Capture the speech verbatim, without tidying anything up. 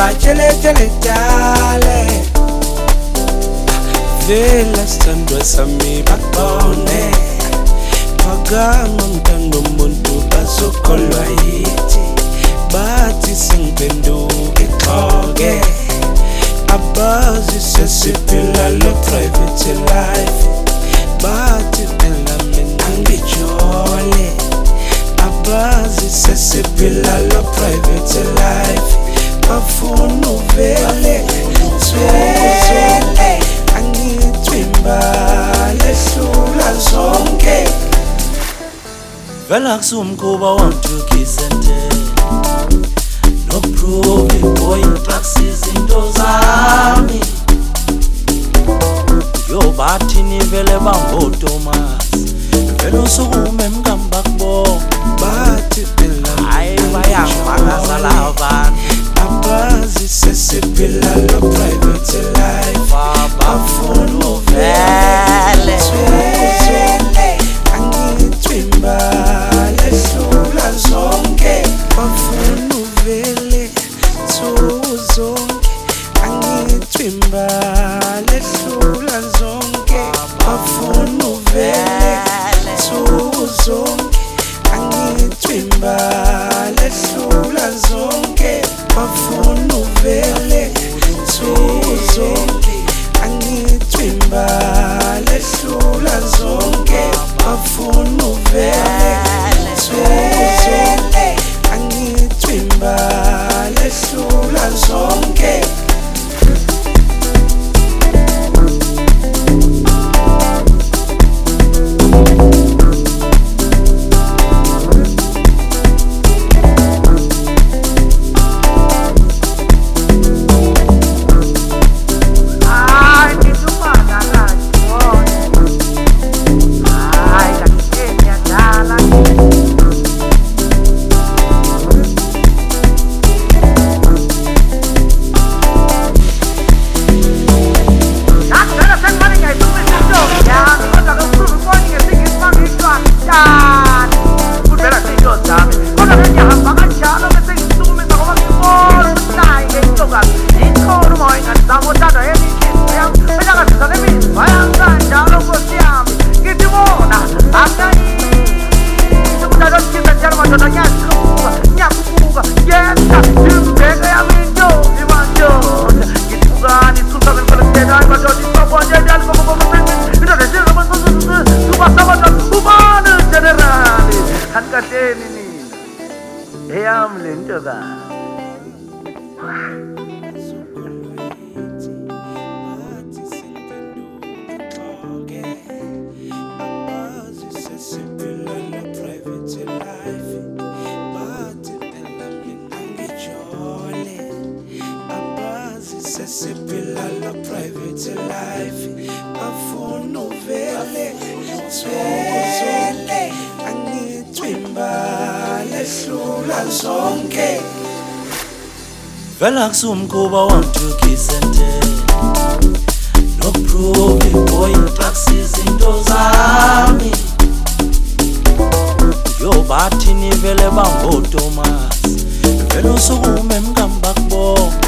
batshele tshele tjale vela sithandwa sami bakubone phakama mthando muntu bazokholwa yithi bathi sengiphenduke xhoke abazi sesiphila lo private life bathi phela mina ngijole abazi sesiphila lo private life bafuna uvele zwele angithwimba lehlula zonke vela kusumkhuba wamthukisente no prove boy taxis into zami yo bathini vele bangoThomas vele usukume mngamba kubo bathi phela hayi bayangibakaza lavantu abazi sesiphila lo private life bafuna uvele zwele angithwimba lehlula zonke bafuna uvele zonke angithwimba lehlula zonke bafuna uvele zonke angithwimba lehlula zonke bafuna uvele zonke angithwimba lehlula zonke bafuna uvele zonke angithwimba lehlula zonke eyami le nto ka sesiphila lo private life bafuna uvele zwele angithwimba lehlula zonke vela kusumkhuba wamthukisente no prove boy taxis into zami yo bathini vele bangoThomas vele usukume mngamba kubo